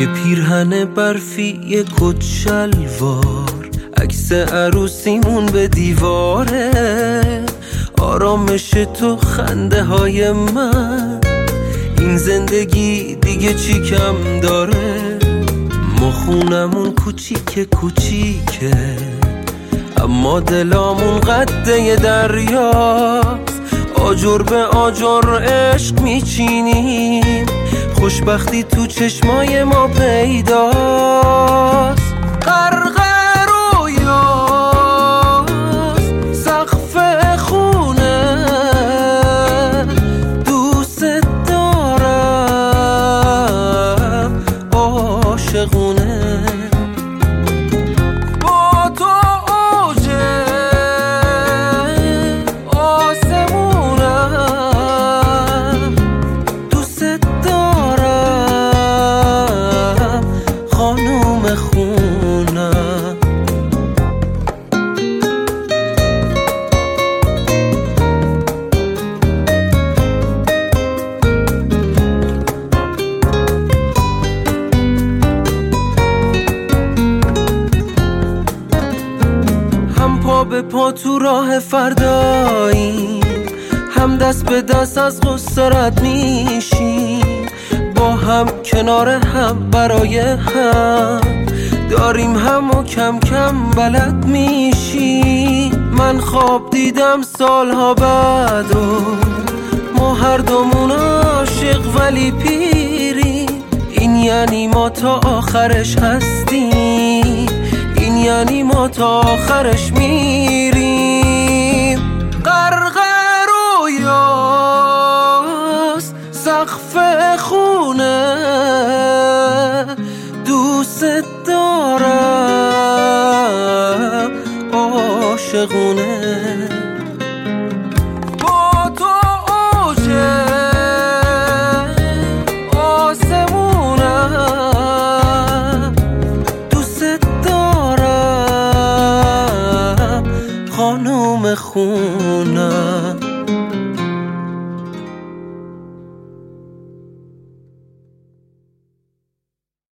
یه پیرهن برفی، یه کت شلوار، عکس عروسیمون به دیواره، آرامش تو، خنده های من، این زندگی دیگه چی کم داره؟ ما خونمون کوچیکه کوچیکه، اما دلامون قده دریاست، آجر به آجر عشق میچینیم، خوشبختی تو چشمای ما پیداست. غرق رویاست سقف خونه، دوست دارم عاشقونه، با تو اوج آسمونم، دوست دارم خانوم خونم. هم پا به پا تو راه فرداییم، هم دست به دست از غصه رد میشیم، با هم کنار هم برای هم داریم هم و کم کم بلد میشیم. من خواب دیدم سالها بعد و ما هر دومون عاشق ولی پیریم، این یعنی ما تا آخرش هستیم، این یعنی ما تا آخرش میریم. غرق رویاست سقف خونه، دوست دارم عاشقونه، با تو اوج آسمونم، دوست دارم خانوم خونم.